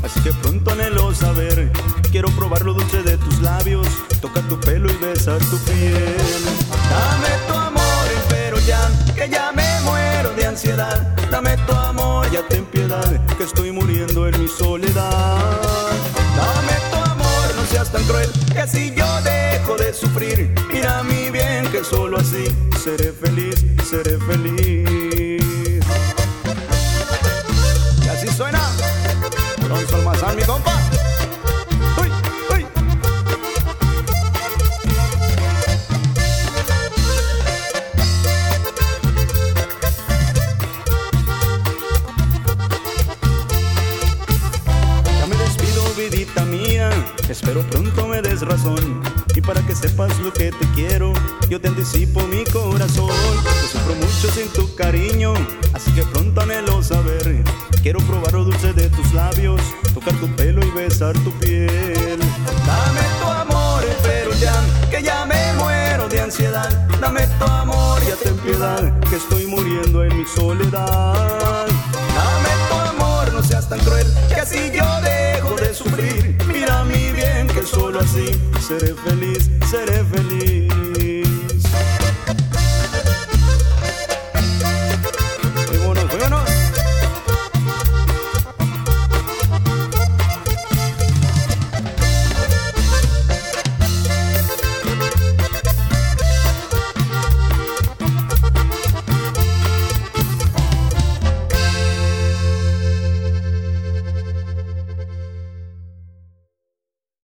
así que pronto anhelo saber. Quiero probar lo dulce de tus labios, tocar tu pelo y besar tu piel. Dame tu amor, pero ya, que ya me muero de ansiedad. Dame tu amor, ya ten piedad, que estoy muriendo en mi soledad. Dame tu amor, no seas tan cruel, que así yo dejo de sufrir. Mira mi bien, que solo así seré feliz, seré feliz. Y así suena Don Solmazán, mi compa. ¡Uy, uy! Ya me despido, vidita mía, espero pronto me des razón. Y para que sepas lo que te quiero, yo te anticipo mi corazón. Yo sufro mucho sin tu cariño, así que pronto anhelo saber. Quiero probar lo dulce de tus labios, tocar tu pelo y besar tu piel. Dame tu amor, pero ya, que ya me muero de ansiedad. Dame tu amor, ya ten piedad, que estoy muriendo en mi soledad. Dame tu amor, no seas tan cruel, que así yo dejo de sufrir. Mira mi bien, que solo así seré feliz, seré feliz.